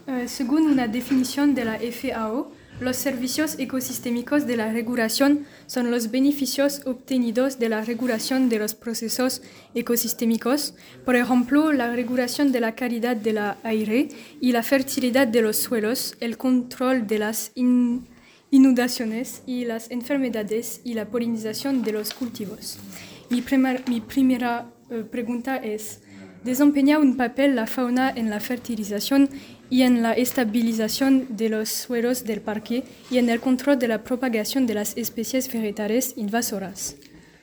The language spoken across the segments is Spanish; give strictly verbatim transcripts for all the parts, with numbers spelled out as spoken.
Eh, según una definición de la F A O, los servicios ecosistémicos de la regulación son los beneficios obtenidos de la regulación de los procesos ecosistémicos, por ejemplo, la regulación de la calidad del aire y la fertilidad de los suelos, el control de las in- inundaciones y las enfermedades y la polinización de los cultivos. Mi, primer- mi primera eh, pregunta es, ¿desempeña un papel la fauna en la fertilización y en la estabilización de los suelos del parque y en el control de la propagación de las especies vegetales invasoras?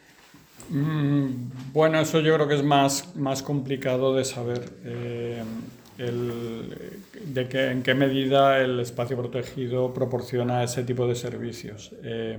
Mm, bueno, eso yo creo que es más, más complicado de saber. Eh, el, de que, en qué medida el espacio protegido proporciona ese tipo de servicios. Eh,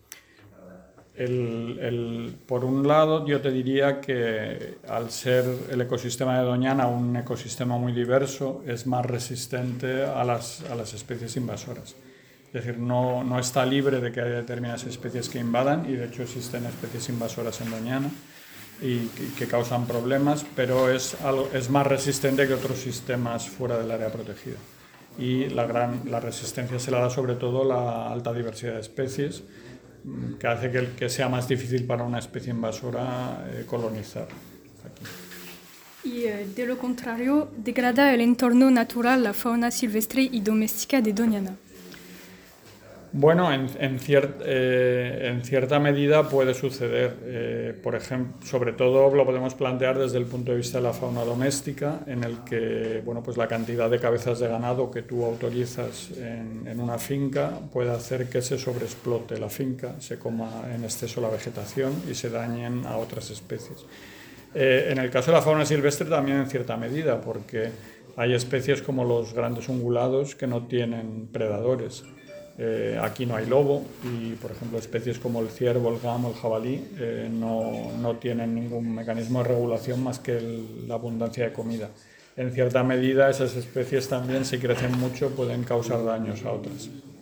El, el, por un lado, yo te diría que al ser el ecosistema de Doñana un ecosistema muy diverso, es más resistente a las, a las especies invasoras. Es decir, no, no está libre de que haya determinadas especies que invadan, y de hecho existen especies invasoras en Doñana y que, que causan problemas, pero es, algo, es más resistente que otros sistemas fuera del área protegida. Y la, gran, la resistencia se la da sobre todo la alta diversidad de especies, que hace que, que sea más difícil para una especie invasora eh, colonizar aquí. Y eh, de lo contrario, degrada el entorno natural, la fauna silvestre y doméstica de Doñana. Bueno, en, en, cier, eh, en cierta medida puede suceder. Eh, por ejemplo, sobre todo lo podemos plantear desde el punto de vista de la fauna doméstica, en el que bueno, pues la cantidad de cabezas de ganado que tú autorizas en, en una finca puede hacer que se sobreexplote la finca, se coma en exceso la vegetación y se dañen a otras especies. Eh, en el caso de la fauna silvestre también en cierta medida, porque hay especies como los grandes ungulados que no tienen predadores. Eh, aquí no hay lobo y, por ejemplo, especies como el ciervo, el gamo, el jabalí eh, no, no tienen ningún mecanismo de regulación más que el, la abundancia de comida. En cierta medida, esas especies también, si crecen mucho, pueden causar daños a otras.